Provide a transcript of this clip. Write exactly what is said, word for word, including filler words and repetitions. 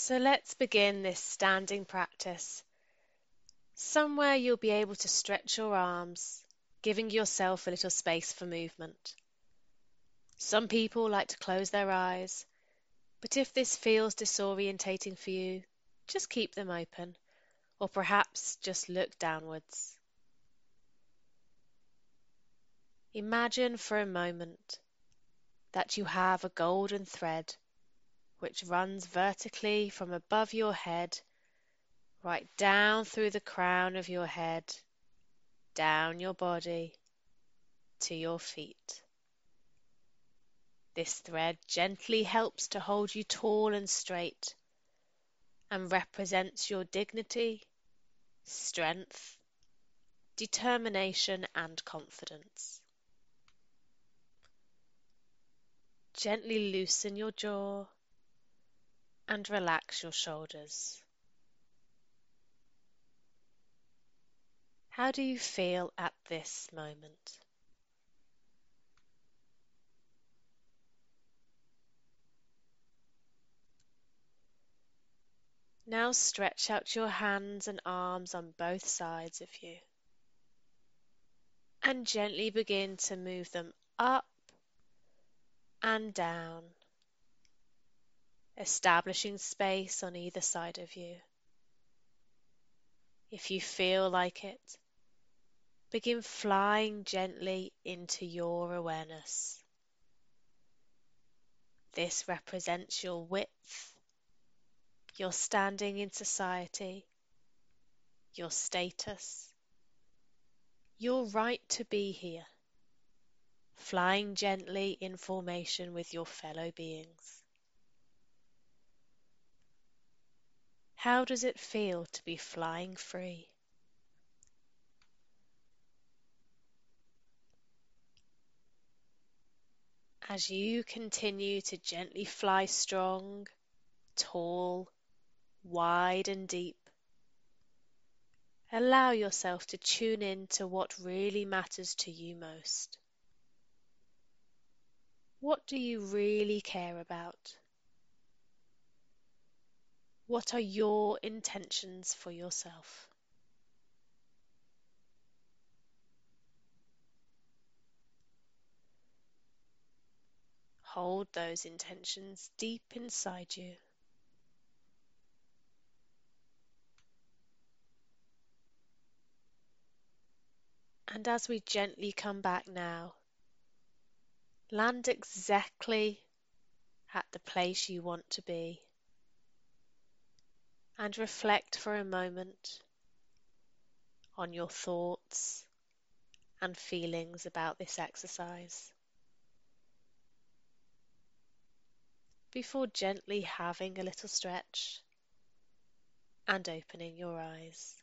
So let's begin this standing practice. Somewhere you'll be able to stretch your arms, giving yourself a little space for movement. Some people like to close their eyes, but if this feels disorientating for you, just keep them open, or perhaps just look downwards. Imagine for a moment that you have a golden thread which runs vertically from above your head right down through the crown of your head, down your body, to your feet. This thread gently helps to hold you tall and straight and represents your dignity, strength, determination, and confidence. Gently loosen your jaw and relax your shoulders. How do you feel at this moment? Now stretch out your hands and arms on both sides of you and gently begin to move them up and down, establishing space on either side of you. If you feel like it, begin flying gently into your awareness. This represents your width, your standing in society, your status, your right to be here, flying gently in formation with your fellow beings. How does it feel to be flying free? As you continue to gently fly strong, tall, wide and deep, allow yourself to tune in to what really matters to you most. What do you really care about? What are your intentions for yourself? Hold those intentions deep inside you. And as we gently come back now, land exactly at the place you want to be and reflect for a moment on your thoughts and feelings about this exercise before gently having a little stretch and opening your eyes.